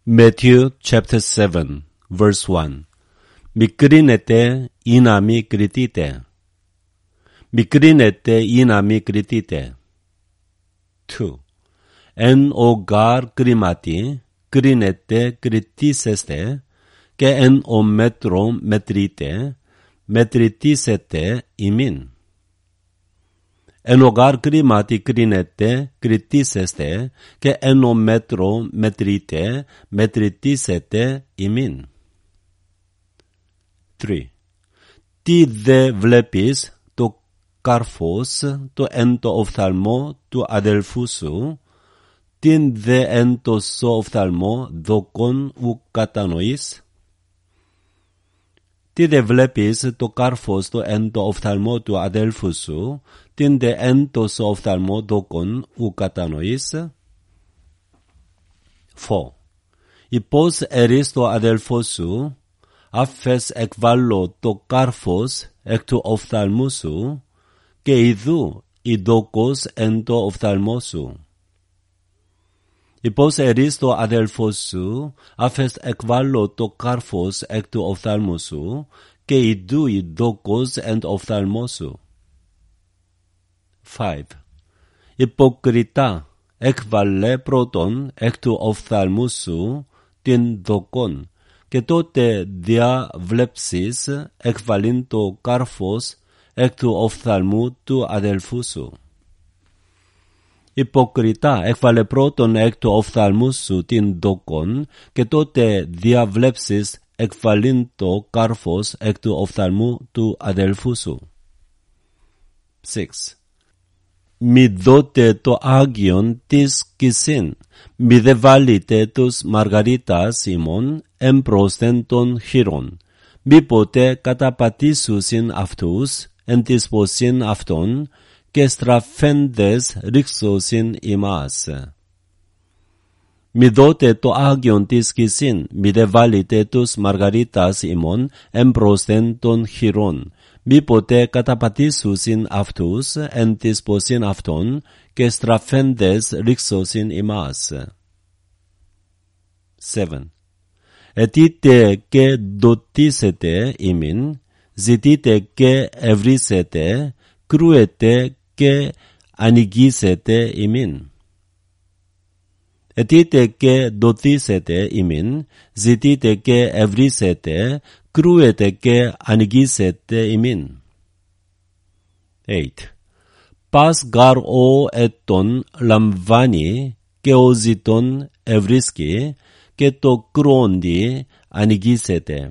Matthew chapter 7, verse 1. 미끄리네때 이남이 그리티때. 미끄리네때 이남이 그리티때. 2. En hogar 그리마티 그리네때 그리티세스테 que en o metro metrite metritisete imin. En hogar κρίματι κρίνεται, κριτήσεστε, και εν ο μέτρο μετρείτε, μετρητήσετε ημίν. 3. Τι δε βλέπεις το καρφός, το εν το οφθαλμό του αδελφού σου, την δε εν το σο οφθαλμό δοκόν ου κατανοείς. Τι δε βλέπεις το καρφός το εν το οφθαλμό του αδέλφου σου, την δε εν το σο οφθαλμό δοκόν ου κατανοείς. 4. Υπός ερείς το αδέλφο σου, αφές εκβάλλω το καρφός εκ του οφθαλμού σου, και ιδού η δόκος εν το οφθαλμό σου. Υπός ερείς το αδέλφο σου, αφές εκβάλλω το καρφός εκ του οφθαλμού σου, και ιδού η δόκος εν το οφθαλμό σου. 5. Υποκριτά, εκβάλλε πρώτον εκ του οφθαλμού σου την δόκον, και τότε διαβλέψεις εκβάλλειν το καρφός εκ του οφθαλμού του αδελφού σου. Υποκριτά, εκβάλε πρώτον εκ του οφθαλμού σου την δόκον, και τότε διαβλέψεις εκβάλλειν το καρφός εκ του οφθαλμού του αδελφού σου. 6. Μη δώτε το Άγιον της κυσίν, μη δε βάλετε τους μαργαρίτας ημών εμπρόσθεν των χείρων, μη ποτέ καταπατήσουσιν αυτούς εν της ποσίν αυτών, και στραφέντες ρίξωσιν ημάς. Μη δώτε το Άγιον της κυσίν, μη δε βάλετε τους μαργαρίτας ημών εμπρόσθεν των χειρών, μη ποτέ καταπατήσουσιν αυτούς εν της ποσίν αυτών, και στραφέντες ρίξωσιν ημάς. 7. Αιτείτε και δοτήσετε ημίν, ζητείτε και ευρύσετε, κρούετε και ανοιγήσετε ημίν. Αιτείτε και δοτήσετε ημίν, ζητείτε και ευρύσετε, κρούετε και ανοιγήσετε ημίν. 8. Πας γαρ ο ετών λαμβάνει και ο ζητών ευρίσκει, και το κρούοντι ανοιγήσετε.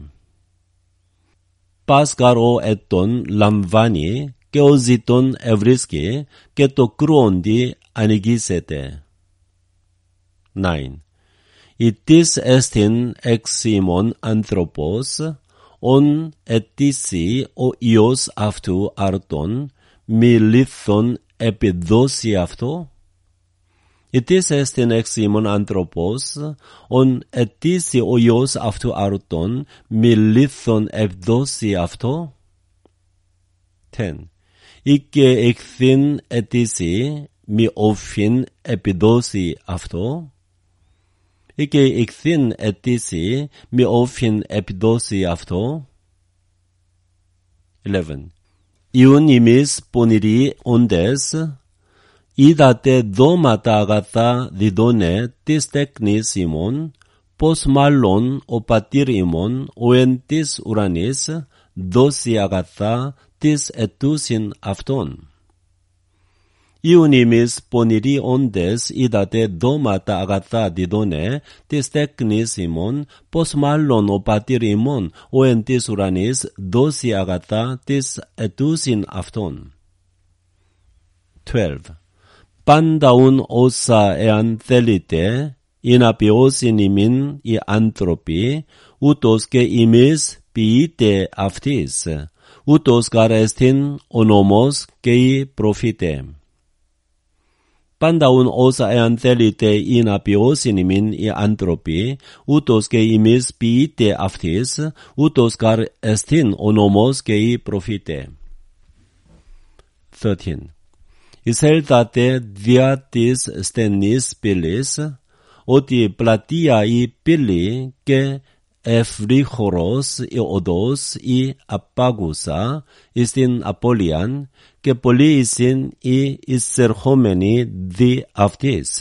Πας γαρ ο ετών λαμβάνει, και ο ζητών ευρίσκει, και το κρούοντι ανοιγήσετε. 9. Ητής εστιν εξ ημών άνθρωπος, ον αιτήσει ο Υιός αυτού αρτών, μη λίθον επιδώσει αυτό. Ητής εστιν εξ ημών άνθρωπος, ον αιτήσει ο Υιός αυτού αρτών, μη λίθον επιδώσει αυτό. 10. Ή και εκθήν αιτήσει, μη όφιν επιδώσει αυτό. Ή και εκθήν αιτήσει, μη όφιν επιδώσει αυτό. 11. Ιούν ημείς πονηροί όντες, είδατε δώματα αγαθά διδώνε της τέκνης ημών, πως μάλλον ο πατήρ ημών, ο εν της ουρανής, δώσει αγαθά της ετούσιν αυτών. Ιούν ημείς πονηροί όντες, είδατε δώματα αγαθά διδώνε της τέκνης ημών, πως μάλλον ο πατήρ ημών, ο εν της ουρανής, δώσει αγαθά της ετούσιν αυτών. 12. Πάντα ούν όσα εάν θέλετε, ή να ποιώσιν ημίν οι άνθρωποι, ούτως και ημείς ποιείτε αυτής, ούτως γαρ εστίν ο νόμος και οι προφήτε. Πάντα ούν όσα εάν θέλετε ή να ποιώσιν ημίν οι άνθρωποι, ούτως και ημείς ποιείτε αυτής, ούτως γαρ εστίν ο νόμος και οι προφήτε. 13. Εισέλθατε δια της στενής πύλης, ότι πλατεία ή πύλη και ευρύχωρος ή οδός ή απάγουσα εις την απώλειαν και πολλοί εισιν ή εισερχόμενοι δι' αυτής.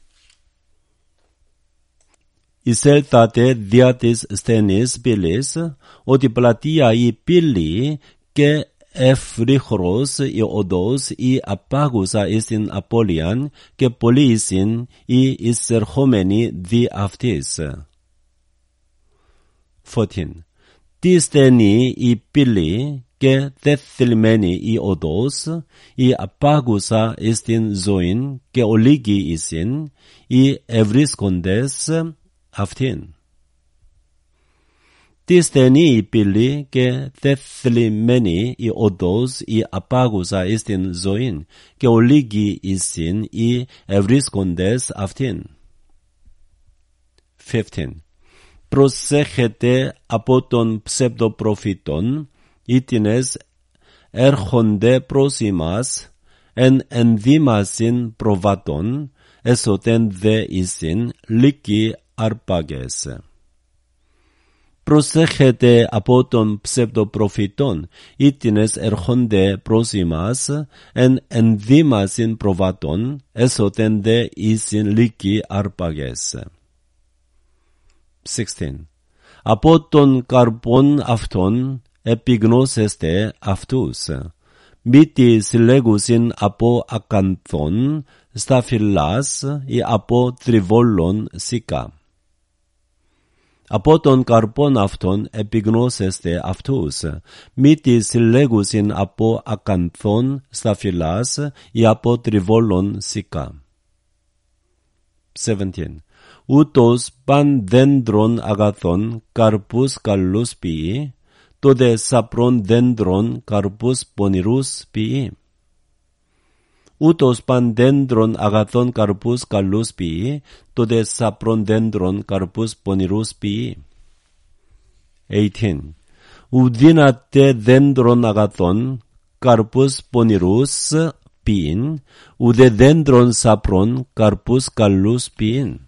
Εισέλθατε δια της στενής πύλης, ότι πλατεία ή πύλη και ευρύχωρος ή οδός ή απάγουσα εις την απώλειαν και πολλοί εισιν ή εισερχόμενοι δι' αυτής. 14. Τι στενή η πύλη και τεθλιμμένη η οδός, η απάγουσα εις την ζωήν και ολίγοι εισιν, οι ευρίσκοντες αυτήν. Τι στενή η πύλη και τεθλιμμένη η οδός, η απάγουσα εις την ζωήν και ολίγοι εισιν, οι ευρίσκοντες αυτήν. 15. Προσέχετε από των ψευδοπροφήτων, ήτινες έρχονται προς ημάς, εν ενδύμασιν προβάτων, εσωτεν δε εισιν λύκοι αρπάγες. Προσέχετε από των ψευδοπροφήτων, ήτινες έρχονται προς ημάς, εν ενδύμασιν προβάτων, εσωτεν δε εισιν λύκοι αρπάγες. 16. Από των καρπών αυτών επιγνώσεστε αυτούς. Μη τη συλλέγουσιν από ακανθών, σταφυλάς ή από τριβόλων σίκα. Από των καρπών αυτών επιγνώσεστε αυτούς. Μη τη συλλέγουσιν από ακανθών, σταφυλάς ή από τριβόλων σίκα. 17. Ούτως παν δέντρον αγαθών καρπούς καλούς ποιεί, τότε σαπρών δέντρον καρπούς πονηρούς ποιεί. Ούτως παν δέντρον αγαθών καρπούς καλούς ποιεί, τότε σαπρών δέντρον καρπούς πονηρούς ποιεί. 18. Ουδύνατε δέντρον αγαθών καρπούς πονηρούς ποιήν, ουδε δέντρον σαπρών καρπούς καλούς ποιήν.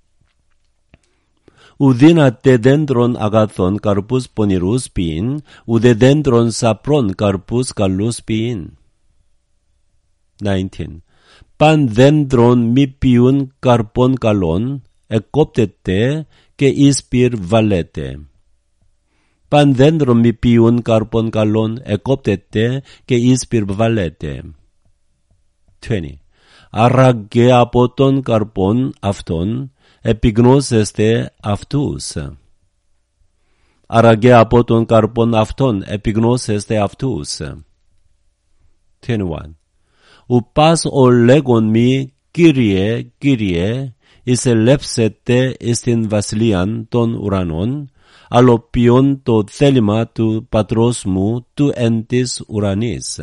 Ουδύνατε δέντρον αγαθών καρπούς πονηρούς ποιήν, ουδε δέντρον σαπρών καρπούς καλούς ποιήν. 19. Παν δέντρον μη ποιούν καρπών καλών, εκόπτεται και εις πυρ βαλέτε. Παν δέντρον μη ποιούν καρπών καλών, εκόπτεται και εις πυρ βαλέτε. 20. Άραγε από των καρπών αυτών, επιγνώσεστε αυτούς. Άραγε από των καρπών αυτών, επιγνώσεστε αυτούς. 21. Ουπάς ο λέγον μη, Κύριε, Κύριε, εισελεύσετε εις την βασιλείαν των ουρανών, αλλοποιών το θέλημα του πατρός μου του εν της ουρανής.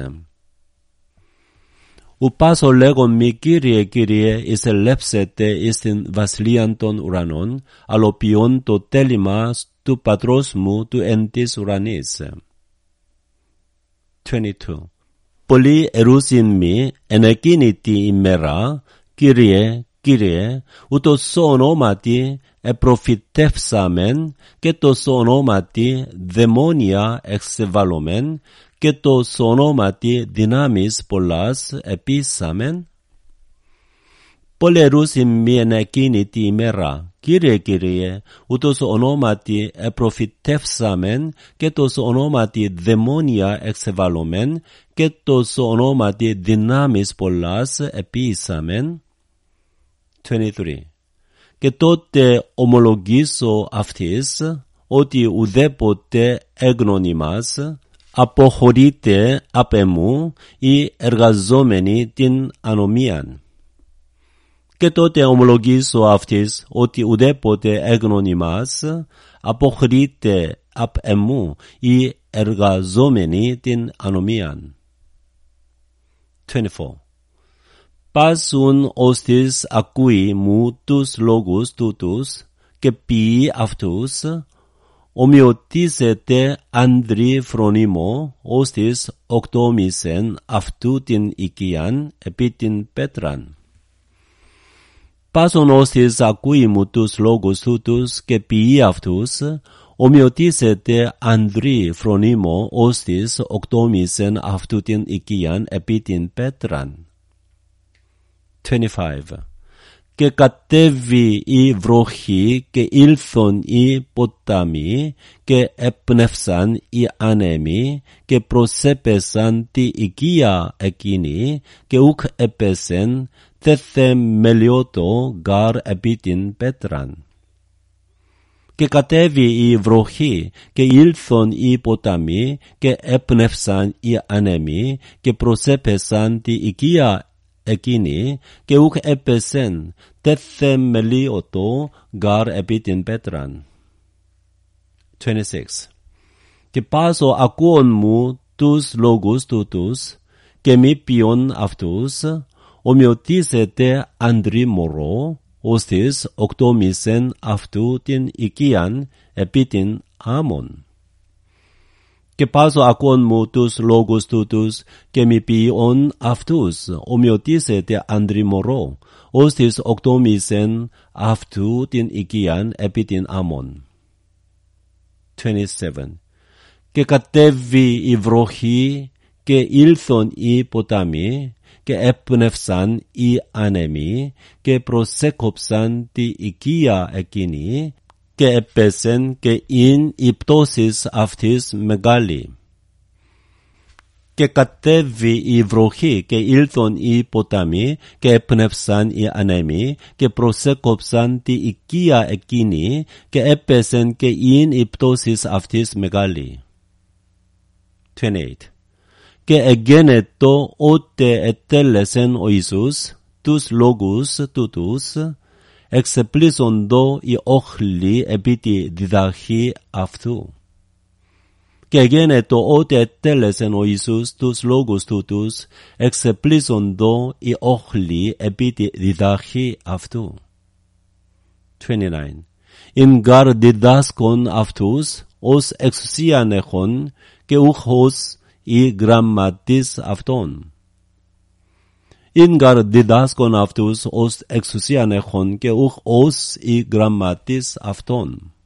Ουπάς ο λέγον μη, Κύριε, Κύριε, εισελεύσετε εις την βασιλείαν των ουρανών, αλλοποιών το θέλημα του πατρός μου του εν της ουρανής. 22. Πολλοί ερούσιν μη εν εκείνη τη ημέρα, Κύριε, Κύριε, ούτως σ' ονόματι επροφητεύσαμεν και το σ' ονόματι δαιμόνια εξεβάλλομεν και το σ' ονόματι δυνάμεις πολλάς επίσαμεν. Πολλοί ερούσιν μη εν εκείνη τη ημέρα, Κύριε, Κύριε, ούτως ονόματι επροφητεύσαμεν και το σ' ονόματι δαιμόνια εξεβάλλομεν και το σ' ονόματι δυνάμεις πολλάς επίσαμεν. 23. Και τότε ομολογήσω αυτής ότι ουδέποτε έγνωνιμας αποχωρείται απ' εμού ή εργαζόμενοι την ανομίαν. Και τότε ομολογήσω αυτής ότι ουδέποτε έγνωνιμας αποχωρείται απ' εμού ή εργαζόμενοι την ανομίαν. 24. Πάσουν ώστις ακούει μου τους λόγους τούτους και ποιεί αυτούς, ομοιωτίζεται άνδρη φρονίμο ώστις οκτώμησεν αυτού την οικίαν επί την πέτραν. Πάσον ώστις ακούιμου τους λόγους τούτους και ποιοί αυτούς, ομοιοτίσεται Ανδρή φρονίμο ώστις οκτόμησεν αυτού την οικίαν επί την πέτραν. 25. Και κατέβη η βροχή και ήλθον οι ποτάμοι και έπνευσαν οι άνεμοι και προσέπεσαν τη οικία εκείνη και ουκ έπεσεν τεθεμελιώτο γαρ επί την πέτραν. Και κατέβη η βροχή και ήλθον οι ποτάμοι και έπνευσαν οι άνεμοι και προσέπεσαν τη οικία εκείνη και ουκ έπεσεν τεθεμελιώτο γαρ επί την πέτραν. 26. Και πάσο ακούων μου τους λόγους τούτους και μη ποιον αυτούς, ομοιοτίζεται Ανδρή μωρό, ώστις οκτόμησεν αυτού την οικίαν επί την άμμον. Και πάσο ακούων μου τους λόγους τούτους και μη ποιον αυτούς, ομοιοτίζεται Ανδρή μωρό, ώστις οκτόμησεν αυτού την οικίαν επί την άμμον. 27. Και κατέβη η βροχή και ήλθον οι ποτάμοι και έπνευσαν οι άνεμοι και προσέκοψαν τη οικία εκείνη και έπεσεν και ειν η πτώσης αυτής μεγάλη. Και κατέβη η βροχή και ήλθον οι ποτάμοι και έπνευσαν οι άνεμοι και προσέκοψαν τη οικία εκείνη και έπεσεν και ειν η πτώσης αυτής μεγάλη. 28. Και εγένετο ότε ετέλεσεν ο Ιησούς τους λόγους τούτους, εξεπλήσοντο οι όχλοι επί τη διδαχή αυτού. Και εγένετο ότε ετέλεσεν ο Ιησούς τους λόγους τούτους, εξεπλήσοντο οι όχλοι επί τη διδαχή αυτού. 29. Ειν γαρ διδάσκον αυτούς, ως εξουσίαν έχων, και ουκ ως η γραμματής αυτών. Ειν γαρ διδάσκον αυτούς ως εξουσίαν έχων και ουκ ως η γραμματής αυτών.